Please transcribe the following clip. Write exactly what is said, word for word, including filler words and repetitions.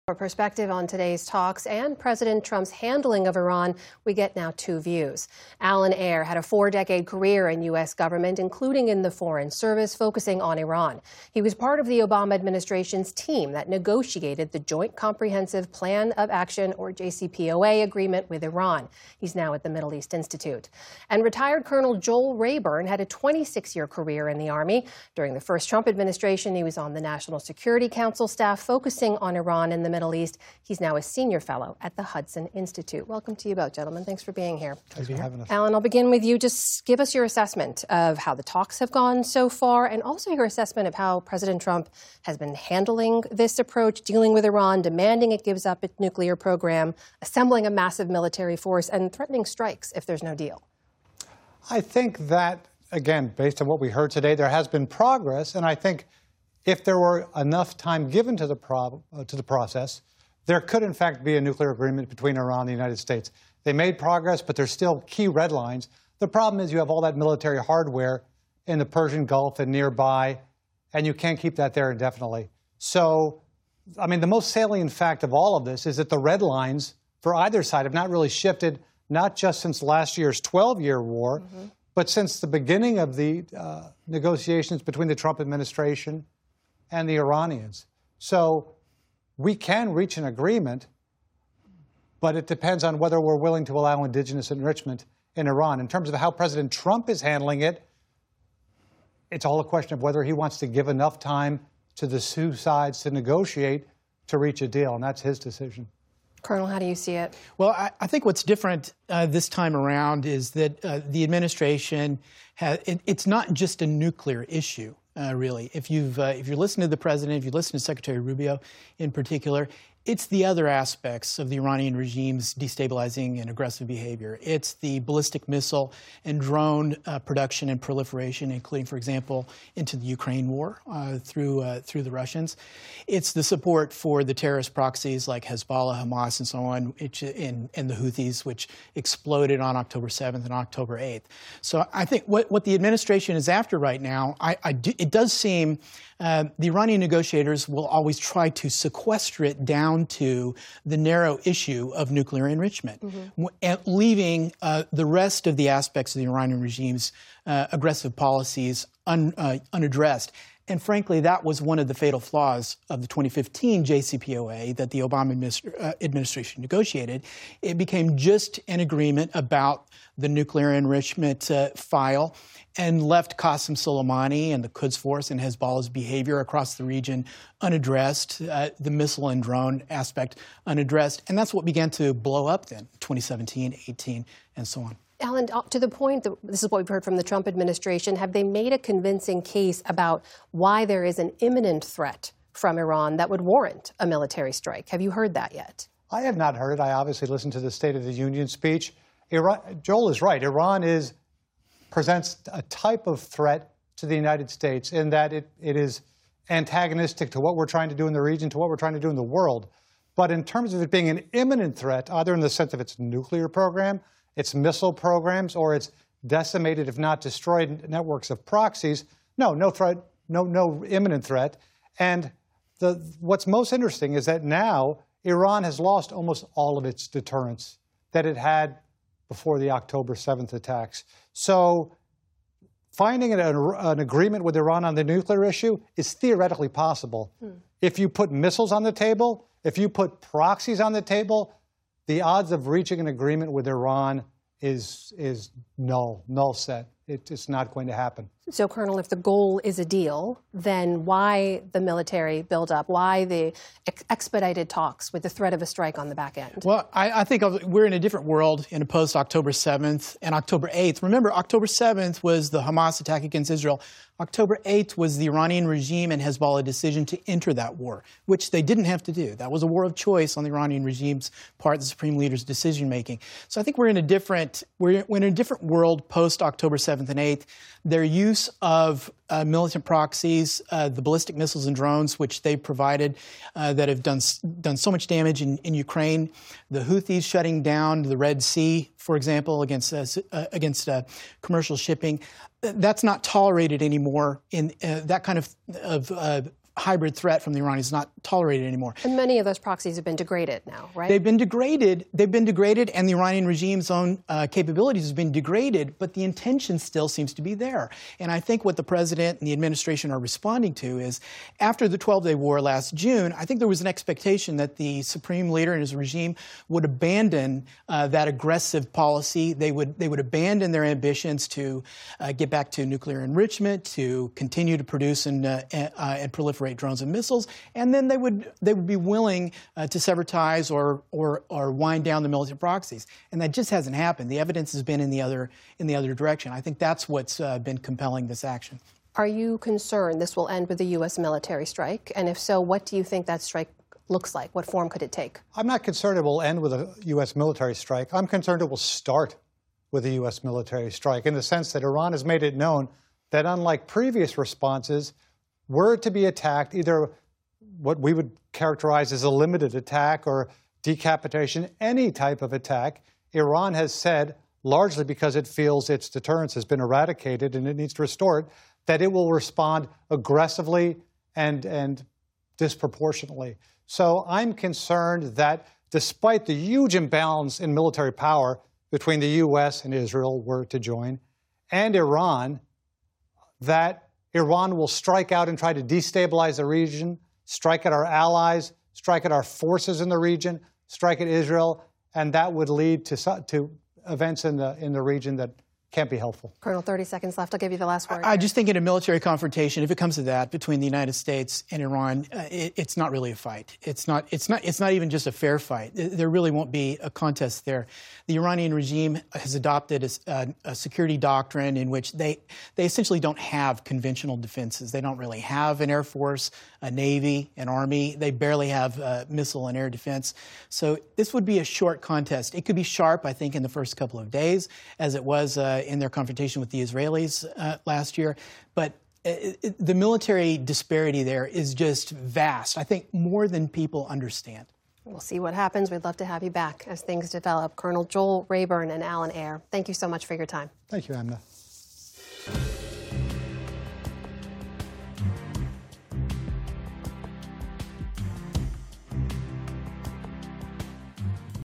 For perspective on today's talks and President Trump's handling of Iran, we get now two views. Alan Ayer had a four-decade career in U S government, including in the Foreign Service, focusing on Iran. He was part of the Obama administration's team that negotiated the Joint Comprehensive Plan of Action, or J C P O A, agreement with Iran. He's now at the Middle East Institute. And retired Colonel Joel Rayburn had a twenty-six-year career in the Army. During the first Trump administration, he was on the National Security Council staff, focusing on Iran and the Middle East. He's now a senior fellow at the Hudson Institute. Welcome to you both, gentlemen. Thanks for being here. Thanks for having us. Alan, I'll begin with you. Just give us your assessment of how the talks have gone so far, and also your assessment of how President Trump has been handling this approach, dealing with Iran, demanding it gives up its nuclear program, assembling a massive military force, and threatening strikes if there's no deal. I think that, again, based on what we heard today, there has been progress, and I think if there were enough time given to the, pro uh, to the process, there could, in fact, be a nuclear agreement between Iran and the United States. They made progress, but there's still key red lines. The problem is you have all that military hardware in the Persian Gulf and nearby, and you can't keep that there indefinitely. So, I mean, the most salient fact of all of this is that the red lines for either side have not really shifted, not just since last year's twelve-year war, mm-hmm. but since the beginning of the uh, negotiations between the Trump administration and the Iranians. So we can reach an agreement, but it depends on whether we're willing to allow indigenous enrichment in Iran. In terms of how President Trump is handling it, it's all a question of whether he wants to give enough time to the two sides to negotiate to reach a deal, and that's his decision. Colonel, how do you see it? Well, I, I think what's different uh, this time around is that uh, the administration has, it, it's not just a nuclear issue. Uh, really, if you've uh, if you listen to the president, if you listen to Secretary Rubio in particular, it's the other aspects of the Iranian regime's destabilizing and aggressive behavior. It's the ballistic missile and drone uh, production and proliferation, including, for example, into the Ukraine war uh, through uh, through the Russians. It's the support for the terrorist proxies like Hezbollah, Hamas, and so on, which, and, and the Houthis, which exploded on October seventh and October eighth. So I think what, what the administration is after right now, I, I do, it does seem uh, the Iranian negotiators will always try to sequester it down to the narrow issue of nuclear enrichment, mm-hmm. and leaving uh, the rest of the aspects of the Iranian regime's uh, aggressive policies un, uh, unaddressed. And frankly, that was one of the fatal flaws of the twenty fifteen J C P O A that the Obama administ uh, administration negotiated. It became just an agreement about the nuclear enrichment uh, file, and left Qasem Soleimani and the Quds Force and Hezbollah's behavior across the region unaddressed, uh, the missile and drone aspect unaddressed. And that's what began to blow up then, twenty seventeen, eighteen, and so on. Alan, to the point that this is what we've heard from the Trump administration, have they made a convincing case about why there is an imminent threat from Iran that would warrant a military strike? Have you heard that yet? I have not heard it. I obviously listened to the State of the Union speech. Iran, Joel is right. Iran is presents a type of threat to the United States in that it, it is antagonistic to what we're trying to do in the region, to what we're trying to do in the world. But in terms of it being an imminent threat, either in the sense of its nuclear program, its missile programs, or its decimated, if not destroyed, networks of proxies, no, no threat, no, no imminent threat. And the, what's most interesting is that now Iran has lost almost all of its deterrence that it had before the October seventh attacks. So finding an, an agreement with Iran on the nuclear issue is theoretically possible. Hmm. If you put missiles on the table, if you put proxies on the table, the odds of reaching an agreement with Iran is, is null, null set. It, it's not going to happen. So, Colonel, if the goal is a deal, then why the military buildup? Why the ex expedited talks with the threat of a strike on the back end? Well, I, I think we're in a different world in a post-October seventh and October eighth. Remember, October seventh was the Hamas attack against Israel. October eighth was the Iranian regime and Hezbollah decision to enter that war, which they didn't have to do. That was a war of choice on the Iranian regime's part, the supreme leader's decision-making. So I think we're in a different, we're, we're in a different world post-October seventh and eighth. Their use of uh, militant proxies, uh, the ballistic missiles and drones, which they provided, uh, that have done done so much damage in, in Ukraine. The Houthis shutting down the Red Sea, for example, against uh, uh, against uh, commercial shipping. That's not tolerated anymore. In uh, that kind of of uh, hybrid threat from the Iranians is not tolerated anymore. And many of those proxies have been degraded now, right? They've been degraded. They've been degraded, and the Iranian regime's own uh, capabilities have been degraded, but the intention still seems to be there. And I think what the president and the administration are responding to is, after the twelve-day war last June, I think there was an expectation that the supreme leader and his regime would abandon uh, that aggressive policy. They would they would abandon their ambitions to uh, get back to nuclear enrichment, to continue to produce and uh, uh, and proliferate drones and missiles, and then they would they would be willing uh, to sever ties or or or wind down the military proxies. And that just hasn't happened. The evidence has been in the other in the other direction. I think that's what's uh, been compelling this action. Are you concerned this will end with a U S military strike? And if so, what do you think that strike looks like? What form could it take? I'm not concerned it will end with a U S military strike. I'm concerned it will start with a U S military strike, in the sense that Iran has made it known that, unlike previous responses, were to be attacked, either what we would characterize as a limited attack or decapitation, any type of attack, Iran has said, largely because it feels its deterrence has been eradicated and it needs to restore it, that it will respond aggressively and, and disproportionately. So I'm concerned that, despite the huge imbalance in military power between the U S and Israel were to join, and Iran, that Iran will strike out and try to destabilize the region, strike at our allies, strike at our forces in the region, strike at Israel, and that would lead to, to events in the, in the region that can't be helpful. Colonel, thirty seconds left. I'll give you the last word. I just think in a military confrontation, if it comes to that between the United States and Iran, uh, it, it's not really a fight. It's not. It's not. It's not even just a fair fight. There really won't be a contest there. The Iranian regime has adopted a, a security doctrine in which they they essentially don't have conventional defenses. They don't really have an air force, a navy, an army. They barely have uh, missile and air defense. So this would be a short contest. It could be sharp, I think, in the first couple of days, as it was uh, in their confrontation with the Israelis uh, last year. But it, it, the military disparity there is just vast, I think, more than people understand. We'll see what happens. We'd love to have you back as things develop. Colonel Joel Rayburn and Alan Ayer, thank you so much for your time. Thank you, Amna.